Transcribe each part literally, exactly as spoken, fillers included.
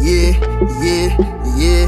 yeah, yeah, yeah.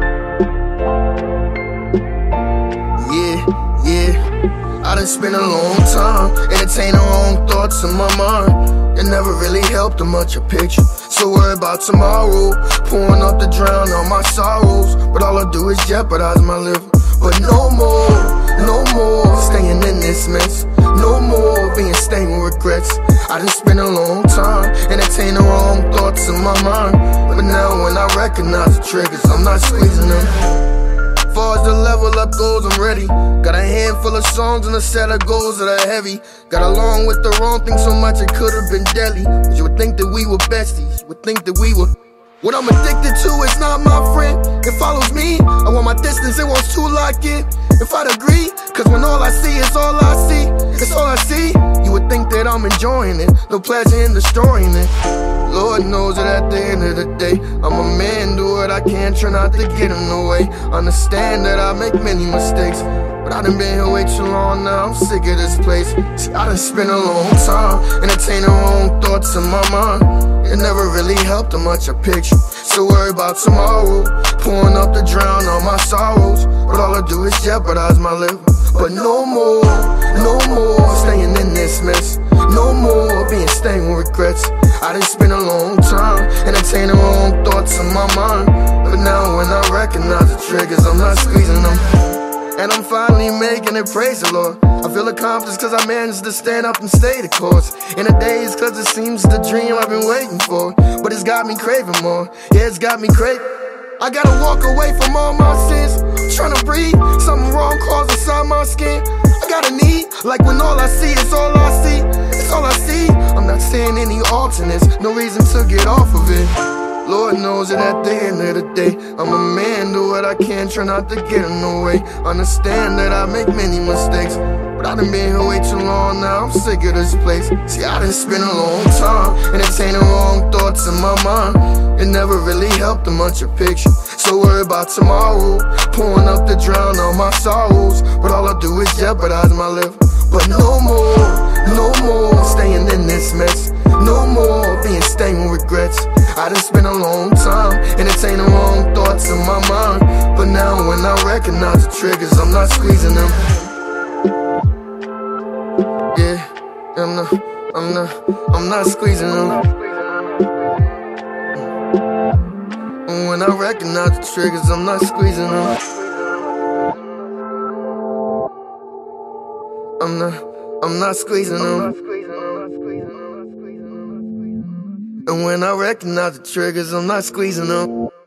Yeah, yeah. I done spent a long time entertaining wrong thoughts in my mind. It never really helped a much a picture. So worry about tomorrow, pouring up to drown all my sorrows. But all I do is jeopardize my liver. But no more, no more staying in this mess. No more being stained with regrets. I done spent a long time entertaining wrong thoughts in my mind. But now when I recognize the triggers, I'm not squeezing them. Far as the level up goes, I'm ready. Got a handful of songs and a set of goals that are heavy. Got along with the wrong thing so much it could have been deadly. But you would think that we were besties, you would think that we were. What I'm addicted to is not my friend. It follows me, I want my distance, it wants to lock in. If I'd agree, cause when all I see is all I see, it's all I see, you would think that I'm enjoying it. No pleasure in destroying it. Lord knows that at the end of the day, I'm a man, do what I can, try not to get in the way. Understand that I make many mistakes, but I done been here way too long now, I'm sick of this place. See, I done spent a long time entertaining wrong thoughts in my mind. It never really helped a much a picture. So worry about tomorrow, pouring up to drown all my sorrows. But all I do is jeopardize my liver. But no more, no more staying in this mess. No more being stained with regrets. I done spent a long time entertaining wrong thoughts in my mind. But now when I recognize the triggers, I'm not squeezing them. And I'm finally making it, praise the Lord. I feel accomplished cause I managed to stand up and stay the course. In the days cause it seems the dream I've been waiting for. But it's got me craving more, yeah, it's got me craving. I gotta walk away from all my sins, trying to breathe, something wrong crawls inside my skin. I got a need, like when all I see is all I see, it's all I see. I'm not saying any alternates, no reason to get off of it. Lord knows that at the end of the day, I'm a man, do what I can, try not to get in the way. Understand that I make many mistakes, but I done been here way too long now, I'm sick of this place. See, I done spent a long time entertaining wrong thoughts in my mind. It never really helped a much a picture. So worry about tomorrow, pouring up to drown all my sorrows. But all I do is jeopardize my liver. But no more, no more staying in this mess. No more being stained with regrets. I done spent a long time entertaining wrong thoughts in my mind. But now when I recognize the triggers, I'm not squeezing them. Yeah, I'm not, I'm not, I'm not squeezing them. And when I recognize the triggers, I'm not squeezing them. I'm not, I'm not squeezing them. And when I recognize the triggers, I'm not squeezing them.